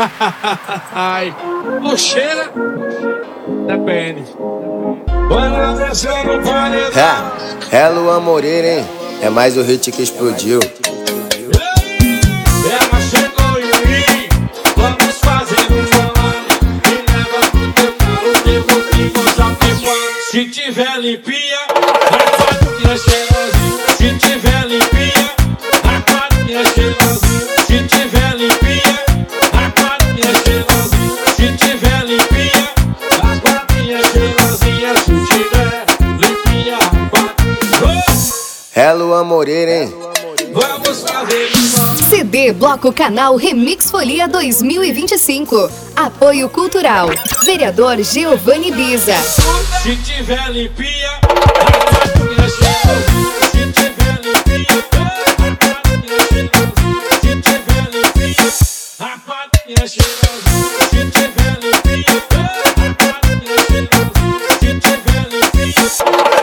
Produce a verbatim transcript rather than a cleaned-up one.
Ai, o cheira? Depende. É, é Luan Moreira, hein? É mais o hit que explodiu. Ela chegou em mim, vamos fazer um bolão. Me leva pro teu carro, que eu vou te mostrar que quando se tiver limpinha, a quadrinha cheirosinha. Se tiver limpinha, a quadrinha cheirosinha. Se tiver limpinha, a quadrinha cheirosinha. Se tiver limpinha, a quadrinha cheirosinha. Se tiver limpinha, a quadrinha. É Luan Moreira, hein? Vamos fazer um bolão. C D Bloco Canal Remix Folia dois mil e vinte e cinco. Apoio Cultural. Vereador Giovanni Biza. Se tiver limpinha, a quadrinha cheirosinha. Se tiver limpinha, a quadrinha cheirosinha. Se tiver limpinha, a quadrinha cheirosinha. Se tiver limpinha, a quadrinha cheirosinha. Se tiver limpinha.